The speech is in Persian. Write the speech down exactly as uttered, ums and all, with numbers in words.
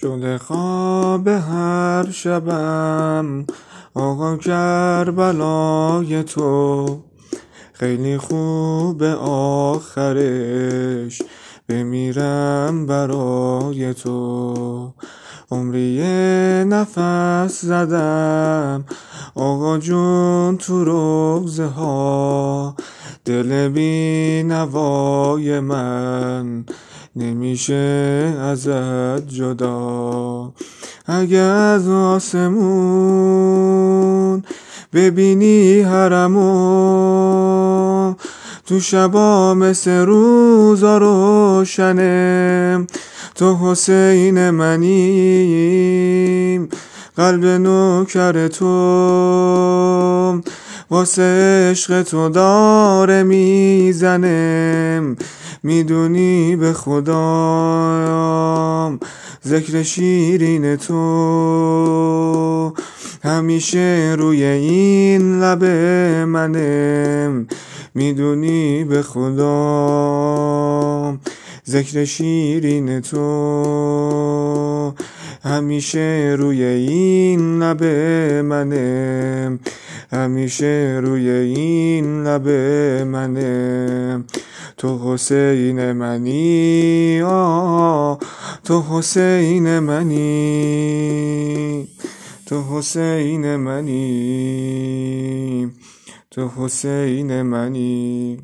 شده خواب هر شبم آقا کربلای تو، خیلی خوبه آخرش بمیرم برای تو. عمری نفس زدم آقا جون تو روزه ها، دل بی نوای من نمیشه ازت جدا. اگه از آسمون ببینی حرمو، تو شبا مثل روزا روشنه، تو حسین منیم قلب نوکر تو، واسه عشق تو داره میزنم، میدونی به خدا ذکر شیرین تو همیشه روی این لب منم، میدونی به خدا ذکر شیرین تو همیشه روی این لب منم، همیشه روی این لب منم. تو حسین منی، آه تو حسین منی، تو حسین منی، تو حسین منی.